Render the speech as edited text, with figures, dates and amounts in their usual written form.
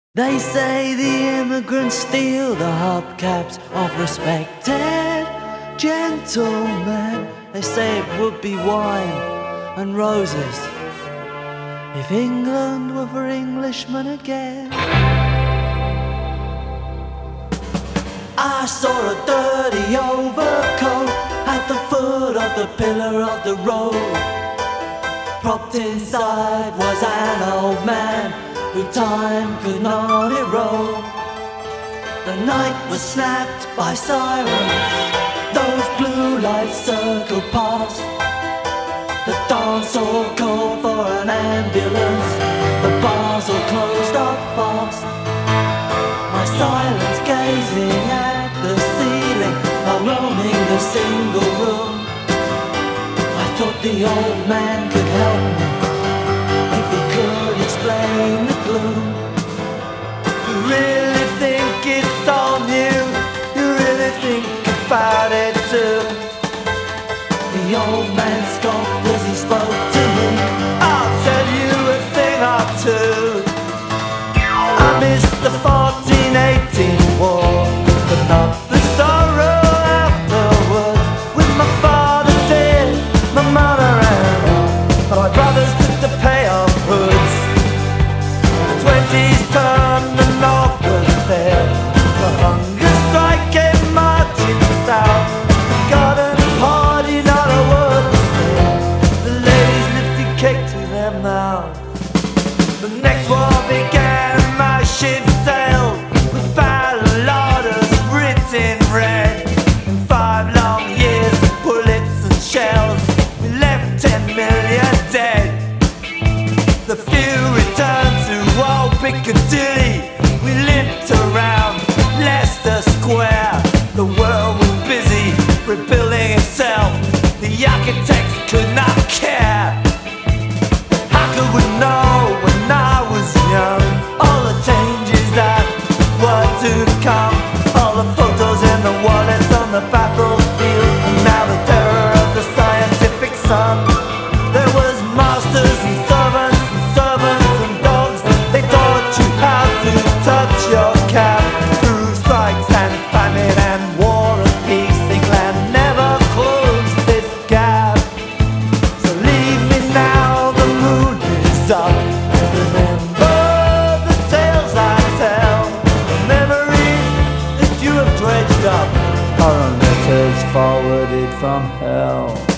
They say the immigrants steal the hubcaps of respected gentlemen. They say it would be wine and roses if England were for Englishmen again. I saw a dirty overcoat at the foot of the pillar of the road. Propped inside was an old man who time could not erode. The night was snapped by sirens, those blue lights circled past. The dance hall called for an ambulance, the bars all closed up fast. My silence gazing at the ceiling while roaming the single room. I thought the old man could help me if he could explain the gloom. You really think it's all new? You really think about it too? The old man scoffed as he spoke to me. I'll tell you a thing or two. I missed the 1418 war, but not the sorrow afterwards. With my father dead, my mother and my brothers took the payoff hoods. The 20s turned, the North was there. The hunger strike came marching south. The garden party, not a word was said. The ladies lifted cake to their mouths. The next war began, my ship sailed with battle orders written red. In 5 long years of bullets and shells, we left 10 million dead. The few returned to old Piccadilly. We limped around Leicester Square. The world was busy rebuilding itself. The architects could not care. How could we know when I was young all the changes that were to come? All the photos in the wallets on the battlefield, and now the terror of the scientific sun. There was masters and servants and dogs. They taught you how to touch your cap. Through strikes and famine and war and peace, England never closed this gap. So leave me now, the moon is up. Remember the tales I tell, the memories that you have dredged up are on letters forwarded from hell.